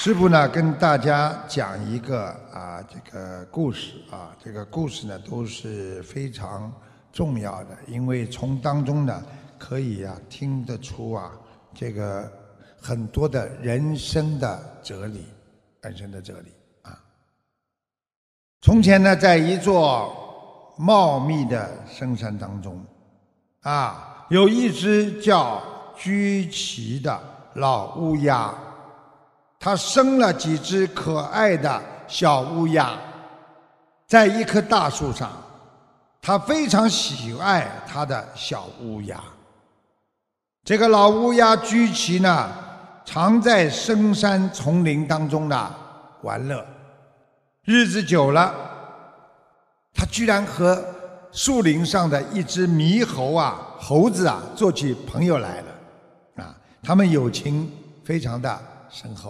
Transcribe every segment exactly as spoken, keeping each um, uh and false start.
师父呢，跟大家讲一个啊，这个故事啊，这个故事呢都是非常重要的，因为从当中呢可以啊听得出啊这个很多的人生的哲理，人生的哲理啊。从前呢，在一座茂密的深山当中，啊，有一只叫居奇的老乌鸦。他生了几只可爱的小乌鸦，在一棵大树上，他非常喜爱他的小乌鸦。这个老乌鸦居奇呢，常在深山丛林当中呢玩乐，日子久了，他居然和树林上的一只猕猴啊、猴子啊做起朋友来了，啊，他们友情非常的深厚。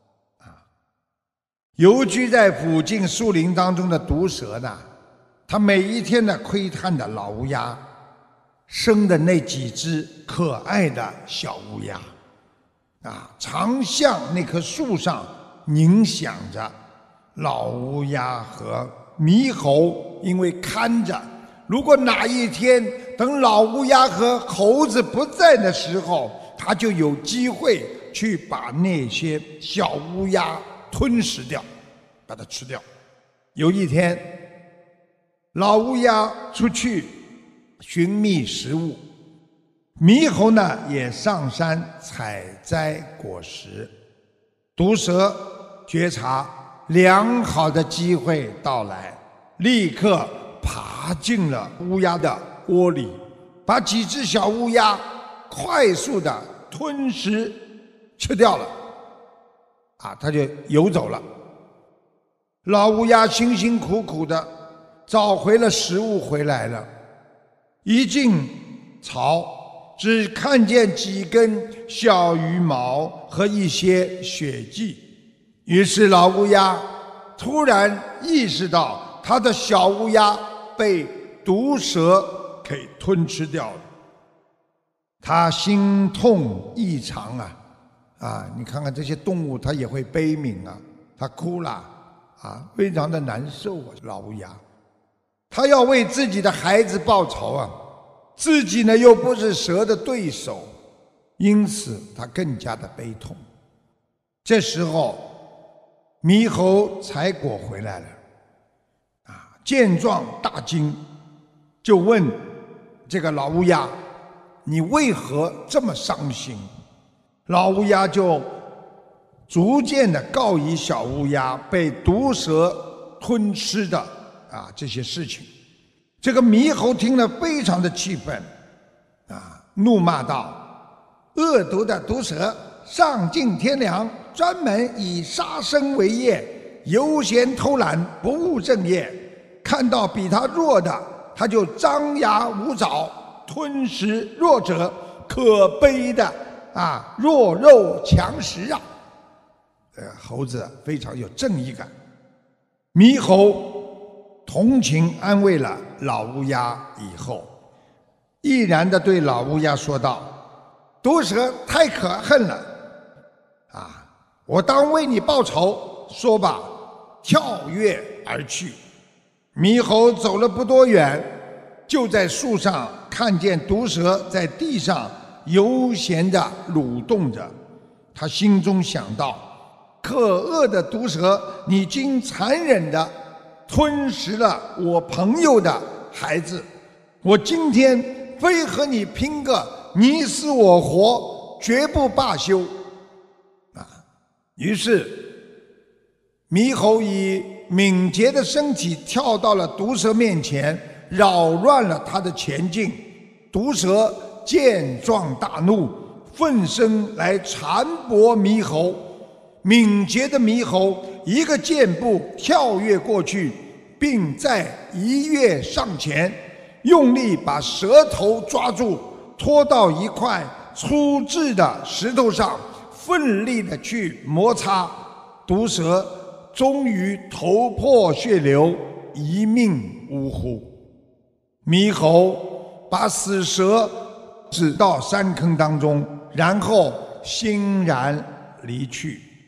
游居在附近树林当中的毒蛇呢，它每一天的窥探的老乌鸦生的那几只可爱的小乌鸦，啊，常向那棵树上凝想着。老乌鸦和猕猴因为看着，如果哪一天等老乌鸦和猴子不在的时候，它就有机会去把那些小乌鸦吞食掉，把它吃掉。有一天，老乌鸦出去寻觅食物，猕猴呢也上山采摘果实。毒蛇觉察良好的机会到来，立刻爬进了乌鸦的窝里，把几只小乌鸦快速的吞食吃掉了。啊，它就游走了。老乌鸦辛辛苦苦的找回了食物回来了，一进巢，只看见几根小羽毛和一些血迹。于是老乌鸦突然意识到，他的小乌鸦被毒蛇给吞吃掉了。他心痛异常啊！啊，你看看这些动物，它也会悲悯啊，它哭了啊，非常的难受啊。老乌鸦，他要为自己的孩子报仇啊，自己呢又不是蛇的对手，因此他更加的悲痛。这时候，猕猴采果回来了，啊，见状大惊，就问这个老乌鸦：“你为何这么伤心？”老乌鸦就逐渐的告以小乌鸦被毒蛇吞吃的啊这些事情。这个猕猴听了非常的气愤，啊，怒骂道：“恶毒的毒蛇，丧尽天良，专门以杀生为业，悠闲偷懒，不务正业。看到比他弱的，他就张牙舞爪，吞食弱者，可悲的啊，弱肉强食啊！”呃，猴子非常有正义感。猕猴同情安慰了老乌鸦以后，毅然地对老乌鸦说道：“毒蛇太可恨了，啊，我当为你报仇。”说罢，跳跃而去。猕猴走了不多远，就在树上看见毒蛇在地上悠闲地蠕动着。他心中想到：可恶的毒蛇，你竟残忍地吞食了我朋友的孩子，我今天非和你拼个你死我活，绝不罢休！啊！于是猕猴以敏捷的身体跳到了毒蛇面前，扰乱了他的前进。毒蛇见状大怒，奋身来缠搏猕猴。敏捷的猕猴一个箭步跳跃过去，并再一跃上前，用力把蛇头抓住，拖到一块粗制的石头上，奋力的去摩擦。毒蛇终于头破血流，一命呜呼。猕猴把死蛇指到山坑当中，然后欣然离去。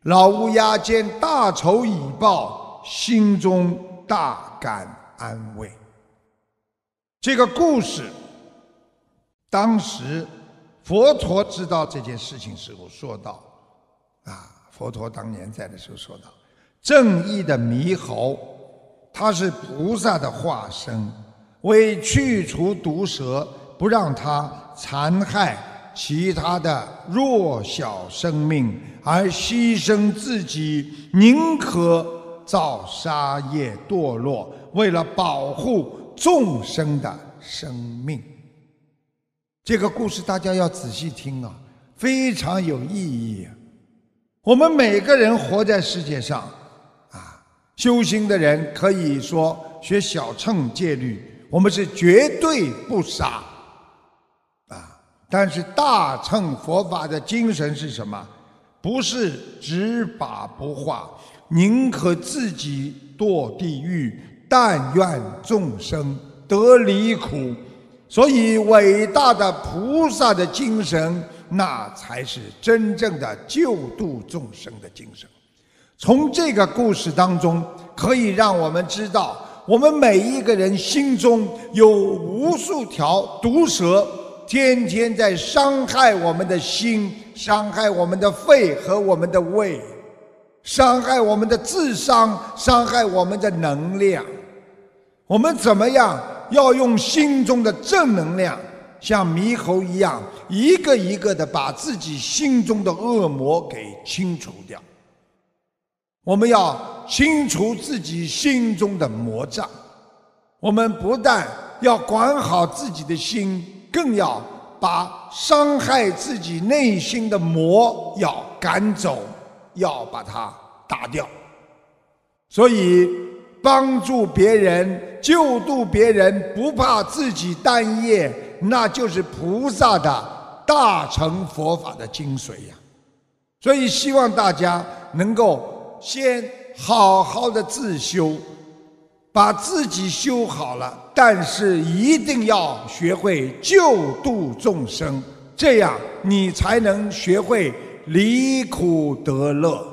老乌鸦见大仇已报，心中大感安慰。这个故事，当时佛陀知道这件事情时候说道：啊，佛陀当年在的时候说道，正义的猕猴，它是菩萨的化身，为去除毒蛇，不让它残害其他的弱小生命，而牺牲自己，宁可造杀业堕落，为了保护众生的生命。这个故事大家要仔细听啊，非常有意义啊。我们每个人活在世界上啊，修行的人可以说学小乘戒律，我们是绝对不杀啊。但是大乘佛法的精神是什么？不是只把不化，宁可自己堕地狱，但愿众生得离苦。所以伟大的菩萨的精神，那才是真正的救度众生的精神。从这个故事当中，可以让我们知道，我们每一个人心中有无数条毒蛇，天天在伤害我们的心，伤害我们的肺和我们的胃，伤害我们的智商，伤害我们的能量。我们怎么样要用心中的正能量，像猕猴一样，一个一个的把自己心中的恶魔给清除掉。我们要清除自己心中的魔障。我们不但要管好自己的心，更要把伤害自己内心的魔要赶走，要把它打掉。所以帮助别人，救度别人，不怕自己担业，那就是菩萨的大乘佛法的精髓呀。所以希望大家能够先好好的自修，把自己修好了，但是一定要学会救度众生，这样你才能学会离苦得乐。